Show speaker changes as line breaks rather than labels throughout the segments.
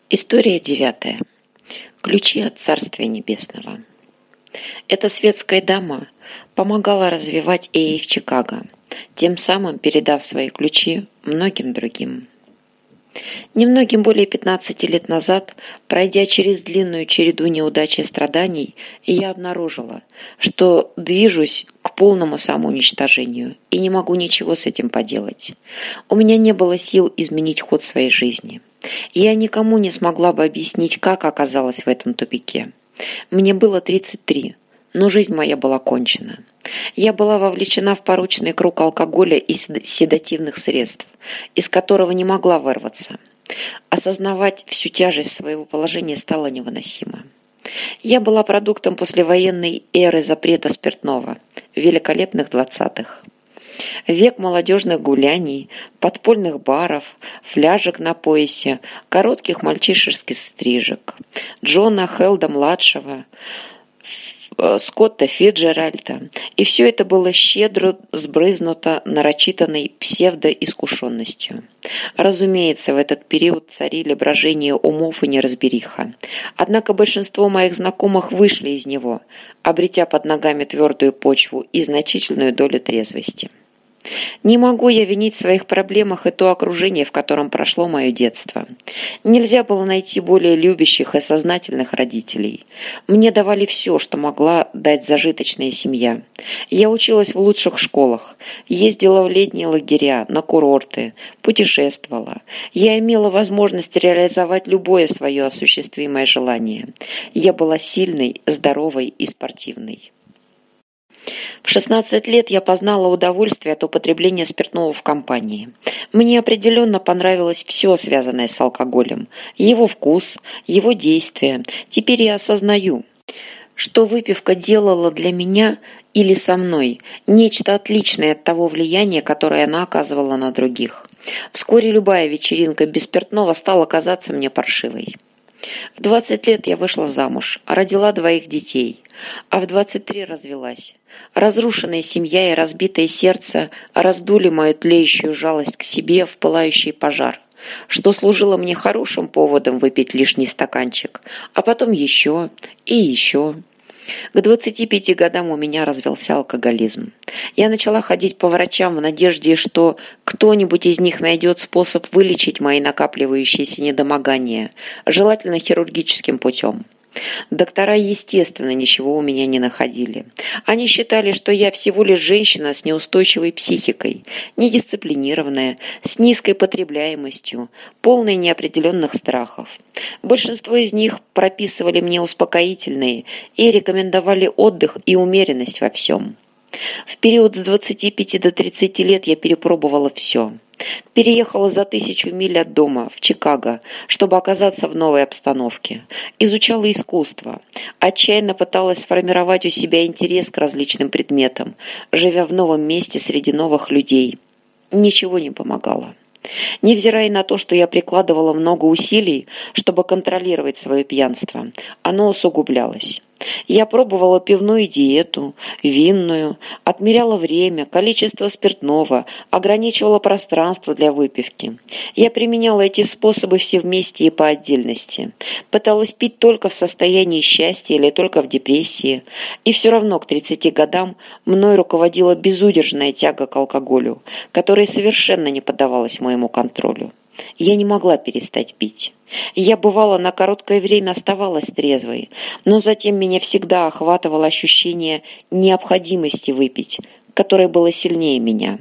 История 9. Ключи от Царствия Небесного. Эта светская дама помогала развивать ЭИ в Чикаго, тем самым передав свои ключи многим другим. Немногим более 15 лет назад, пройдя через длинную череду неудач и страданий, я обнаружила, что движусь к полному самоуничтожению и не могу ничего с этим поделать. У меня не было сил изменить ход своей жизни. Я никому не смогла бы объяснить, как оказалась в этом тупике. Мне было 33, но жизнь моя была кончена. Я была вовлечена в порочный круг алкоголя и седативных средств, из которого не могла вырваться. Осознавать всю тяжесть своего положения стало невыносимо. Я была продуктом послевоенной эры запрета спиртного, великолепных 20-х. Век молодежных гуляний, подпольных баров, фляжек на поясе, коротких мальчишеских стрижек, Джона Хелда-младшего, Скотта Фиджеральда, и все это было щедро сбрызнуто нарочитанной псевдоискушенностью. Разумеется, в этот период царили брожение умов и неразбериха. Однако большинство моих знакомых вышли из него, обретя под ногами твердую почву и значительную долю трезвости. Не могу я винить в своих проблемах и то окружение, в котором прошло мое детство. Нельзя было найти более любящих и сознательных родителей. Мне давали все, что могла дать зажиточная семья. Я училась в лучших школах, ездила в летние лагеря, на курорты, путешествовала. Я имела возможность реализовать любое свое осуществимое желание. Я была сильной, здоровой и спортивной. В 16 лет я познала удовольствие от употребления спиртного в компании. Мне определенно понравилось все, связанное с алкоголем. Его вкус, его действия. Теперь я осознаю, что выпивка делала для меня или со мной нечто отличное от того влияния, которое она оказывала на других. Вскоре любая вечеринка без спиртного стала казаться мне паршивой. В 20 лет я вышла замуж, родила 2 детей, а в 23 развелась. Разрушенная семья и разбитое сердце раздули мою тлеющую жалость к себе в пылающий пожар, что служило мне хорошим поводом выпить лишний стаканчик, а потом еще и еще. К 25 годам у меня развелся алкоголизм. Я начала ходить по врачам в надежде, что кто-нибудь из них найдет способ вылечить мои накапливающиеся недомогания, желательно хирургическим путем. Доктора, естественно, ничего у меня не находили. Они считали, что я всего лишь женщина с неустойчивой психикой, недисциплинированная, с низкой потребляемостью, полной неопределенных страхов. Большинство из них прописывали мне успокоительные и рекомендовали отдых и умеренность во всем. В период с 25 до 30 лет я перепробовала все. Переехала за 1000 миль от дома, в Чикаго, чтобы оказаться в новой обстановке. Изучала искусство. Отчаянно пыталась сформировать у себя интерес к различным предметам, живя в новом месте среди новых людей. Ничего не помогало. Невзирая на то, что я прикладывала много усилий, чтобы контролировать свое пьянство, оно усугублялось. Я пробовала пивную диету, винную, отмеряла время, количество спиртного, ограничивала пространство для выпивки. Я применяла эти способы все вместе и по отдельности. Пыталась пить только в состоянии счастья или только в депрессии. И все равно к 30 годам мной руководила безудержная тяга к алкоголю, которая совершенно не поддавалась моему контролю. Я не могла перестать пить. Я, бывало, на короткое время оставалась трезвой, но затем меня всегда охватывало ощущение необходимости выпить, которое было сильнее меня.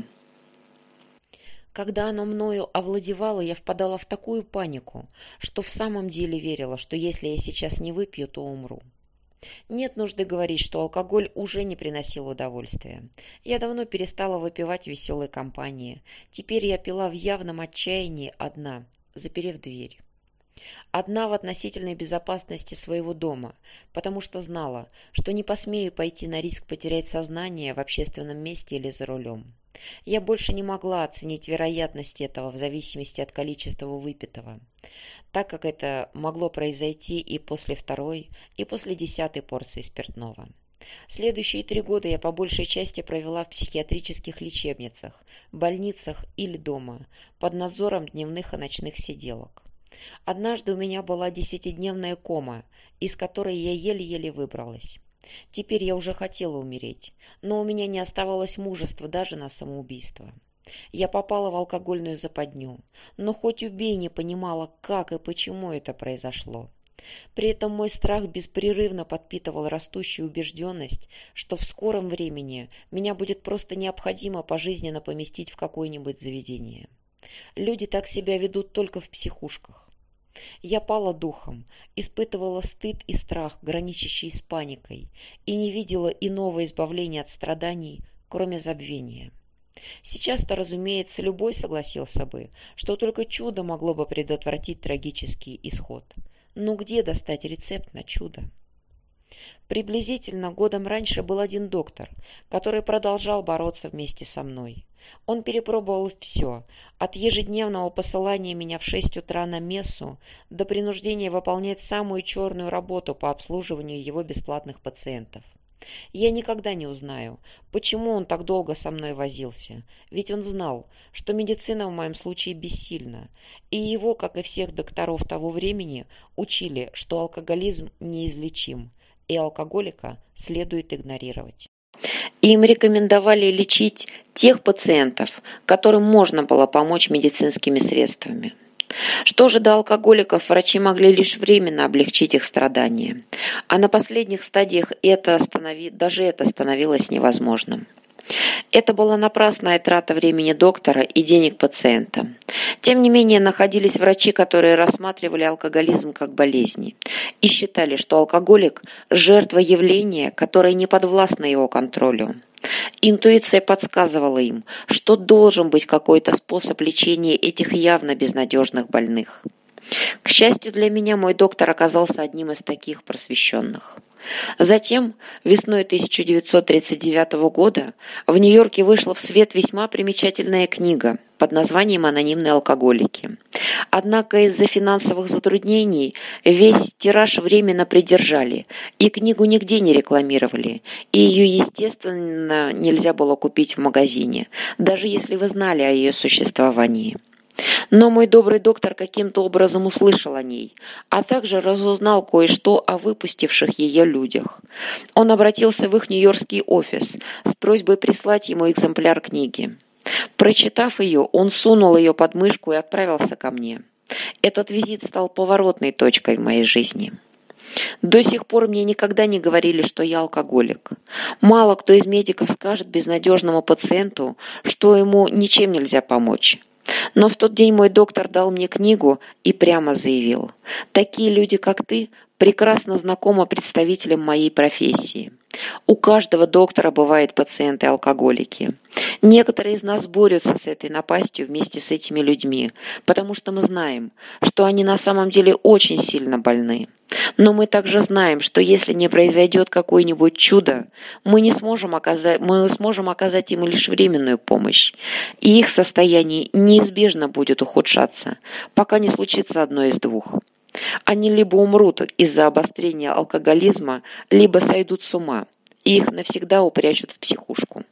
Когда оно мною овладевало, я впадала в такую панику, что в самом деле верила, что если я сейчас не выпью, то умру. Нет нужды говорить, что алкоголь уже не приносил удовольствия. Я давно перестала выпивать в веселой компании. Теперь я пила в явном отчаянии одна, заперев дверь. Одна в относительной безопасности своего дома, потому что знала, что не посмею пойти на риск потерять сознание в общественном месте или за рулем. Я больше не могла оценить вероятность этого в зависимости от количества выпитого, так как это могло произойти и после 2-й, и после 10-й порции спиртного. Следующие 3 года я по большей части провела в психиатрических лечебницах, больницах или дома, под надзором дневных и ночных сиделок. Однажды у меня была 10-дневная кома, из которой я еле-еле выбралась. Теперь я уже хотела умереть, но у меня не оставалось мужества даже на самоубийство. Я попала в алкогольную западню, но хоть убей не понимала, как и почему это произошло. При этом мой страх беспрерывно подпитывал растущую убежденность, что в скором времени меня будет просто необходимо пожизненно поместить в какое-нибудь заведение. Люди так себя ведут только в психушках. Я пала духом, испытывала стыд и страх, граничащий с паникой, и не видела иного избавления от страданий, кроме забвения. Сейчас-то, разумеется, любой согласился бы, что только чудо могло бы предотвратить трагический исход. Но где достать рецепт на чудо? Приблизительно годом раньше был один доктор, который продолжал бороться вместе со мной. Он перепробовал все, от ежедневного посылания меня в 6 утра на мессу до принуждения выполнять самую черную работу по обслуживанию его бесплатных пациентов. Я никогда не узнаю, почему он так долго со мной возился, ведь он знал, что медицина в моем случае бессильна, и его, как и всех докторов того времени, учили, что алкоголизм неизлечим, и алкоголика следует игнорировать. Им рекомендовали лечить тех пациентов, которым можно было помочь медицинскими средствами. Что же до алкоголиков, врачи могли лишь временно облегчить их страдания, а на последних стадиях даже это становилось невозможным. Это была напрасная трата времени доктора и денег пациента. Тем не менее, находились врачи, которые рассматривали алкоголизм как болезнь и считали, что алкоголик – жертва явления, которое не подвластно его контролю. Интуиция подсказывала им, что должен быть какой-то способ лечения этих явно безнадежных больных. К счастью для меня, мой доктор оказался одним из таких просвещенных. Затем, весной 1939 года, в Нью-Йорке вышла в свет весьма примечательная книга под названием «Анонимные алкоголики». Однако из-за финансовых затруднений весь тираж временно придержали, и книгу нигде не рекламировали, и ее, естественно, нельзя было купить в магазине, даже если вы знали о ее существовании. Но мой добрый доктор каким-то образом услышал о ней, а также разузнал кое-что о выпустивших ее людях. Он обратился в их нью-йоркский офис с просьбой прислать ему экземпляр книги. Прочитав ее, он сунул ее под мышку и отправился ко мне. Этот визит стал поворотной точкой в моей жизни. До сих пор мне никогда не говорили, что я алкоголик. Мало кто из медиков скажет безнадежному пациенту, что ему ничем нельзя помочь. Но в тот день мой доктор дал мне книгу и прямо заявил: «Такие люди, как ты, прекрасно знакомы представителям моей профессии. У каждого доктора бывают пациенты-алкоголики. Некоторые из нас борются с этой напастью вместе с этими людьми, потому что мы знаем, что они на самом деле очень сильно больны. Но мы также знаем, что если не произойдет какое-нибудь чудо, мы сможем оказать им лишь временную помощь, и их состояние неизбежно будет ухудшаться, пока не случится одно из двух. Они либо умрут из-за обострения алкоголизма, либо сойдут с ума, и их навсегда упрячут в психушку».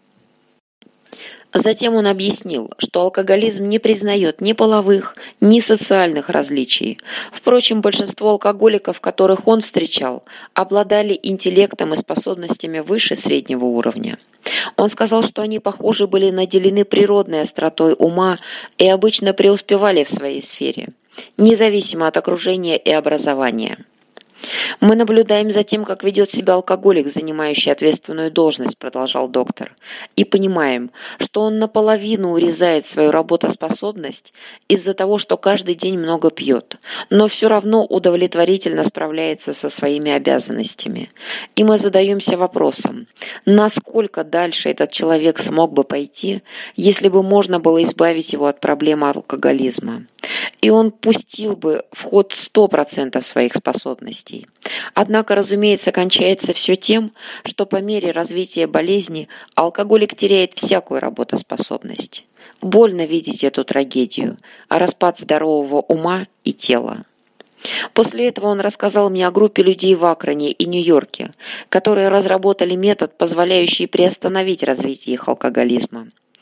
Затем он объяснил, что алкоголизм не признает ни половых, ни социальных различий. Впрочем, большинство алкоголиков, которых он встречал, обладали интеллектом и способностями выше среднего уровня. Он сказал, что они, похоже, были наделены природной остротой ума и обычно преуспевали в своей сфере, независимо от окружения и образования. «Мы наблюдаем за тем, как ведет себя алкоголик, занимающий ответственную должность», — продолжал доктор, «и понимаем, что он наполовину урезает свою работоспособность из-за того, что каждый день много пьет, но все равно удовлетворительно справляется со своими обязанностями. И мы задаемся вопросом, насколько дальше этот человек смог бы пойти, если бы можно было избавить его от проблемы алкоголизма. И он пустил бы в ход 100% своих способностей. Однако, разумеется, кончается все тем, что по мере развития болезни алкоголик теряет всякую работоспособность. Больно видеть эту трагедию, распад здорового ума и тела. После этого он рассказал мне о группе людей в Акроне и Нью-Йорке, которые разработали метод, позволяющий приостановить развитие их алкоголизма.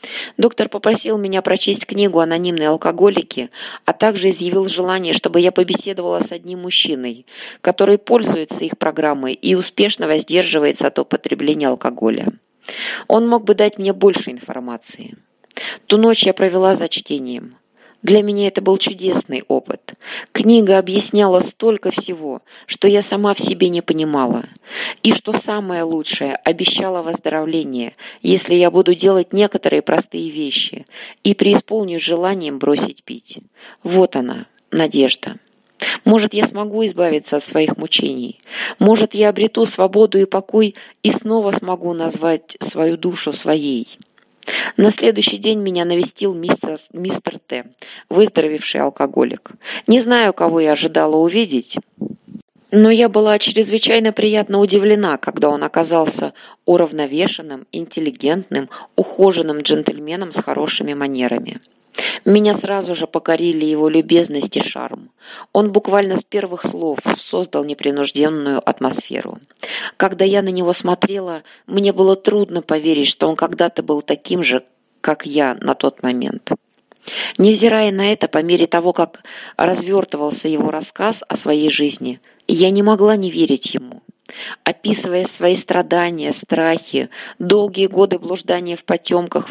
Доктор попросил меня прочесть книгу «Анонимные алкоголики», а также изъявил желание, чтобы я побеседовала с одним мужчиной, который пользуется их программой и успешно воздерживается от употребления алкоголя. Он мог бы дать мне больше информации. Ту ночь я провела за чтением. Для меня это был чудесный опыт. Книга объясняла столько всего, что я сама в себе не понимала. И что самое лучшее, обещала выздоровление, если я буду делать некоторые простые вещи и преисполнюсь желанием бросить пить. Вот она, надежда. Может, я смогу избавиться от своих мучений. Может, я обрету свободу и покой и снова смогу назвать свою душу своей. На следующий день меня навестил мистер Т., выздоровевший алкоголик. Не знаю, кого я ожидала увидеть, но я была чрезвычайно приятно удивлена, когда он оказался уравновешенным, интеллигентным, ухоженным джентльменом с хорошими манерами. Меня сразу же покорили его любезность и шарм. Он буквально с первых слов создал непринужденную атмосферу. Когда я на него смотрела, мне было трудно поверить, что он когда-то был таким же, как я на тот момент. Невзирая на это, по мере того, как развертывался его рассказ о своей жизни, я не могла не верить ему. Описывая свои страдания, страхи, долгие годы блуждания в потемках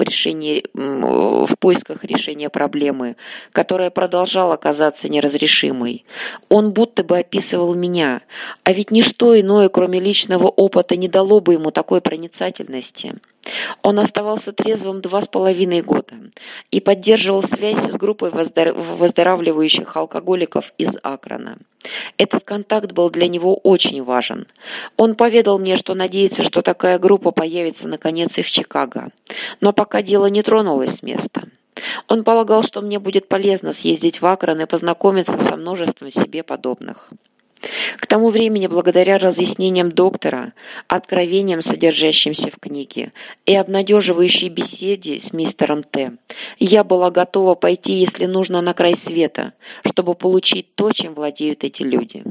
в поисках решения проблемы, которая продолжала казаться неразрешимой, он будто бы описывал меня, а ведь ничто иное, кроме личного опыта, не дало бы ему такой проницательности. Он оставался трезвым 2,5 года и поддерживал связь с группой выздоравливающих алкоголиков из Акрона. Этот контакт был для него очень важен. Он поведал мне, что надеется, что такая группа появится наконец и в Чикаго. Но пока дело не тронулось с места. Он полагал, что мне будет полезно съездить в Акрон и познакомиться со множеством себе подобных. К тому времени, благодаря разъяснениям доктора, откровениям, содержащимся в книге, и обнадеживающей беседе с мистером Т., я была готова пойти, если нужно, на край света, чтобы получить то, чем владеют эти люди.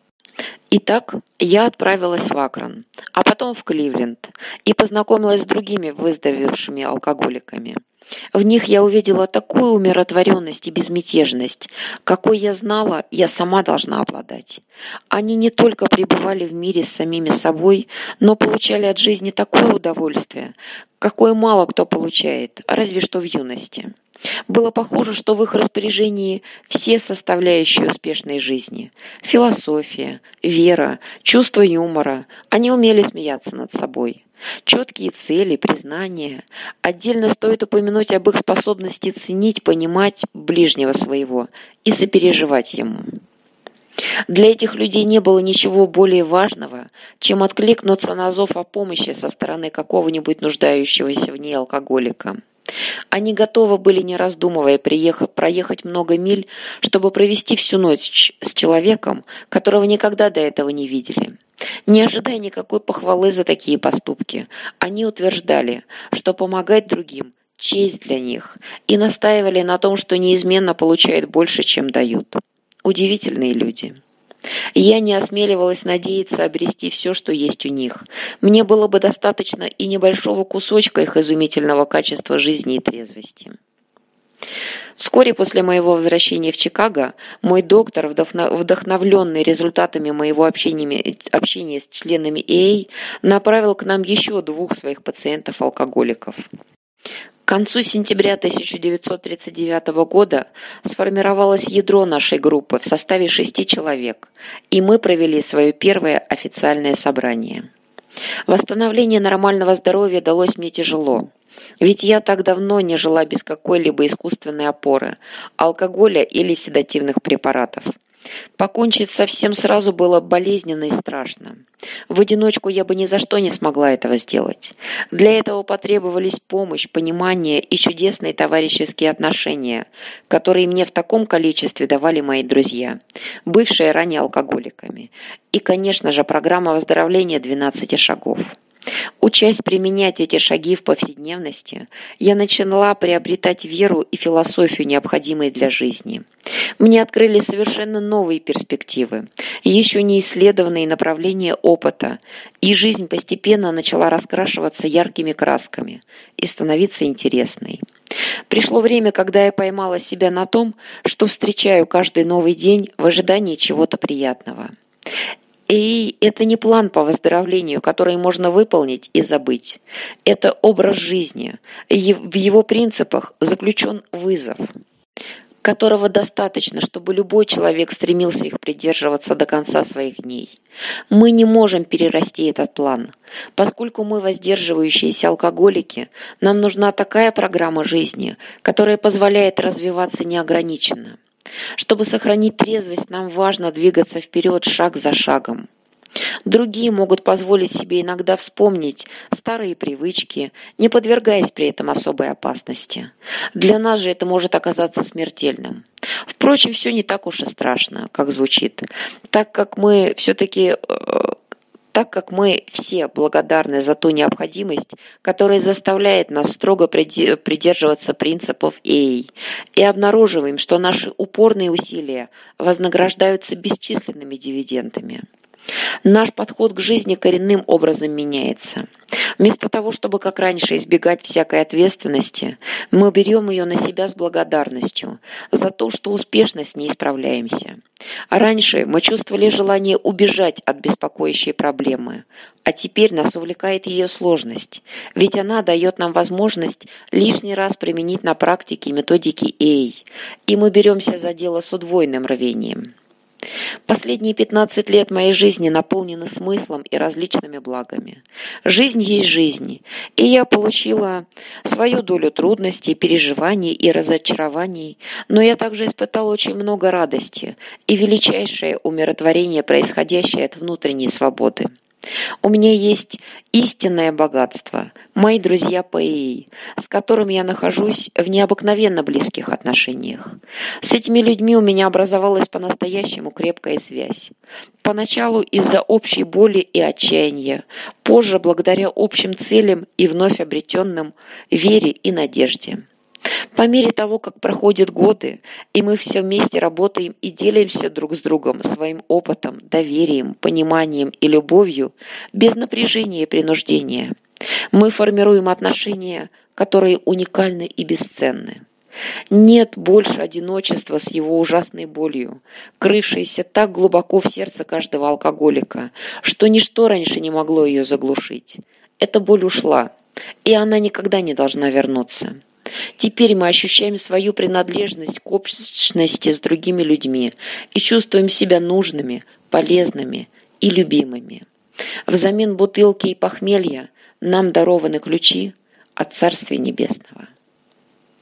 Итак, я отправилась в Акрон, а потом в Кливленд, и познакомилась с другими выздоровевшими алкоголиками. В них я увидела такую умиротворенность и безмятежность, какой я знала, я сама должна обладать. Они не только пребывали в мире с самими собой, но получали от жизни такое удовольствие, какое мало кто получает, разве что в юности. Было похоже, что в их распоряжении все составляющие успешной жизни. Философия, вера, чувство юмора. Они умели смеяться над собой. Четкие цели, признания. Отдельно стоит упомянуть об их способности ценить, понимать ближнего своего и сопереживать ему. Для этих людей не было ничего более важного, чем откликнуться на зов о помощи со стороны какого-нибудь нуждающегося в ней алкоголика. Они готовы были, не раздумывая, проехать много миль, чтобы провести всю ночь с человеком, которого никогда до этого не видели. Не ожидая никакой похвалы за такие поступки, они утверждали, что помогать другим – честь для них, и настаивали на том, что неизменно получают больше, чем дают. Удивительные люди. Я не осмеливалась надеяться обрести все, что есть у них. Мне было бы достаточно и небольшого кусочка их изумительного качества жизни и трезвости. Вскоре после моего возвращения в Чикаго мой доктор, вдохновленный результатами моего общения с членами AA, направил к нам еще 2 своих пациентов-алкоголиков. К концу сентября 1939 года сформировалось ядро нашей группы в составе 6 человек, и мы провели свое первое официальное собрание. Восстановление нормального здоровья далось мне тяжело, ведь я так давно не жила без какой-либо искусственной опоры, алкоголя или седативных препаратов. Покончить совсем сразу было болезненно и страшно. В одиночку я бы ни за что не смогла этого сделать. Для этого потребовались помощь, понимание и чудесные товарищеские отношения, которые мне в таком количестве давали мои друзья, бывшие ранее алкоголиками. И, конечно же, программа выздоровления 12 шагов. Учась применять эти шаги в повседневности, я начала приобретать веру и философию, необходимые для жизни. Мне открыли совершенно новые перспективы, еще не исследованные направления опыта, и жизнь постепенно начала раскрашиваться яркими красками и становиться интересной. Пришло время, когда я поймала себя на том, что встречаю каждый новый день в ожидании чего-то приятного. И это не план по выздоровлению, который можно выполнить и забыть. Это образ жизни. В его принципах заключен вызов, которого достаточно, чтобы любой человек стремился их придерживаться до конца своих дней. Мы не можем перерасти этот план. Поскольку мы воздерживающиеся алкоголики, нам нужна такая программа жизни, которая позволяет развиваться неограниченно. Чтобы сохранить трезвость, нам важно двигаться вперед шаг за шагом. Другие могут позволить себе иногда вспомнить старые привычки, не подвергаясь при этом особой опасности. Для нас же это может оказаться смертельным. Впрочем, все не так уж и страшно, как звучит, так как мы все благодарны за ту необходимость, которая заставляет нас строго придерживаться принципов ЭИ, и обнаруживаем, что наши упорные усилия вознаграждаются бесчисленными дивидендами. Наш подход к жизни коренным образом меняется. Вместо того, чтобы, как раньше, избегать всякой ответственности, мы берем ее на себя с благодарностью за то, что успешно с ней справляемся. А раньше мы чувствовали желание убежать от беспокоящей проблемы, а теперь нас увлекает ее сложность, ведь она дает нам возможность лишний раз применить на практике методики ЭИ, и мы беремся за дело с удвоенным рвением. Последние 15 лет моей жизни наполнены смыслом и различными благами. Жизнь есть жизнь, и я получила свою долю трудностей, переживаний и разочарований, но я также испытала очень много радости и величайшее умиротворение, происходящее от внутренней свободы. У меня есть истинное богатство, мои друзья по ЭИ, с которыми я нахожусь в необыкновенно близких отношениях. С этими людьми у меня образовалась по-настоящему крепкая связь. Поначалу из-за общей боли и отчаяния, позже благодаря общим целям и вновь обретенным вере и надежде. По мере того, как проходят годы, и мы все вместе работаем и делимся друг с другом своим опытом, доверием, пониманием и любовью, без напряжения и принуждения, мы формируем отношения, которые уникальны и бесценны. Нет больше одиночества с его ужасной болью, крывшейся так глубоко в сердце каждого алкоголика, что ничто раньше не могло ее заглушить. Эта боль ушла, и она никогда не должна вернуться. Теперь мы ощущаем свою принадлежность к общности с другими людьми и чувствуем себя нужными, полезными и любимыми. Взамен бутылки и похмелья нам дарованы ключи от Царствия Небесного.